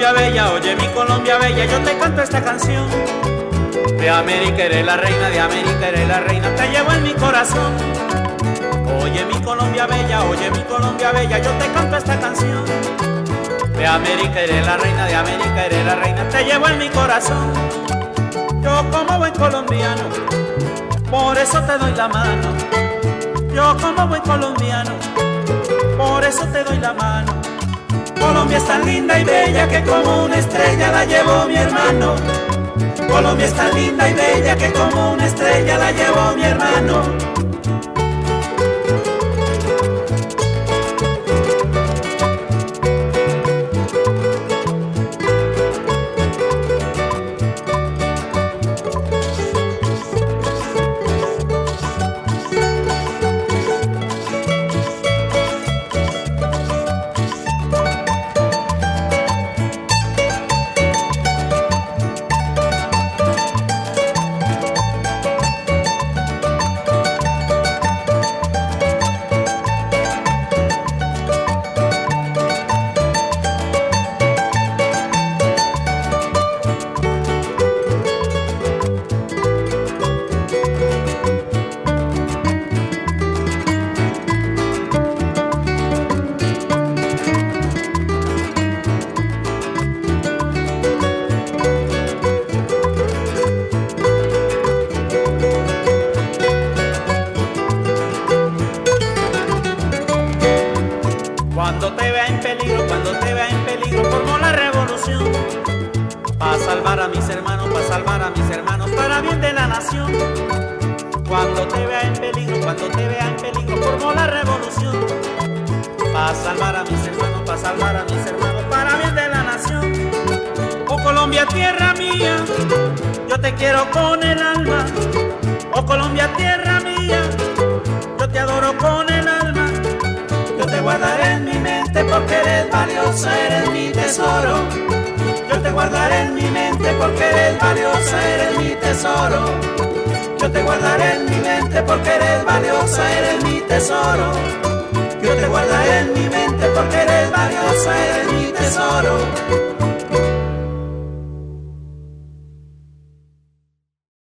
Colombia bella, oye mi Colombia bella, yo te canto esta canción. De América eres la reina, de América eres la reina, te llevo en mi corazón. Oye mi Colombia bella, oye mi Colombia bella, yo te canto esta canción. De América eres la reina, de América eres la reina, te llevo en mi corazón. Yo como buen colombiano, por eso te doy la mano. Yo como buen colombiano, por eso te doy la mano. Colombia es tan linda y bella que como una estrella la llevó mi hermano. Colombia es tan linda y bella que como una estrella la llevó mi hermano. Cuando te vea en peligro, formó la revolución. Para salvar a mis hermanos, para bien de la nación. Cuando te vea en peligro, formó la revolución. Para salvar a mis hermanos, para bien de la nación. Oh Colombia, tierra mía, yo te quiero con el alma. Oh Colombia, tierra mía, yo te adoro con el alma. Yo te guardaré en mi mente porque eres valiosa, eres mi tesoro. Yo te guardaré en mi mente porque eres valiosa, eres mi tesoro. Yo te guardaré en mi mente porque eres valiosa, eres mi tesoro. Yo te guardaré en mi mente porque eres valiosa, eres mi tesoro.